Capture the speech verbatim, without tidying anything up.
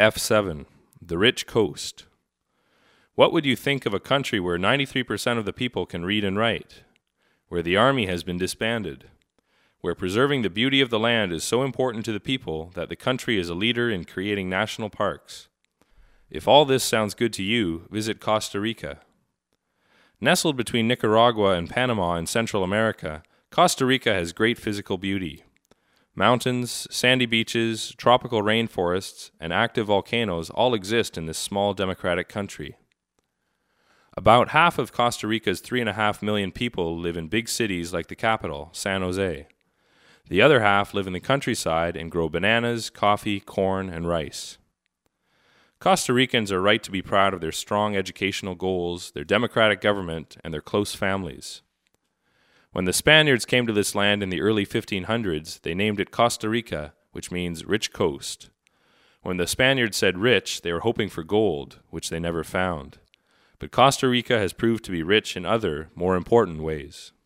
F seven, The Rich Coast. What would you think of a country where ninety-three percent of the people can read and write? Where the army has been disbanded? Where preserving the beauty of the land is so important to the people that the country is a leader in creating national parks? If all this sounds good to you, visit Costa Rica. Nestled between Nicaragua and Panama in Central America, Costa Rica has great physical beauty. Mountains, sandy beaches, tropical rainforests, and active volcanoes all exist in this small democratic country. About half of Costa Rica's three and a half million people live in big cities like the capital, San Jose. The other half live in the countryside and grow bananas, coffee, corn, and rice. Costa Ricans are right to be proud of their strong educational goals, their democratic government, and their close families. When the Spaniards came to this land in the early fifteen hundreds, they named it Costa Rica, which means rich coast. When the Spaniards said rich, they were hoping for gold, which they never found. But Costa Rica has proved to be rich in other, more important ways.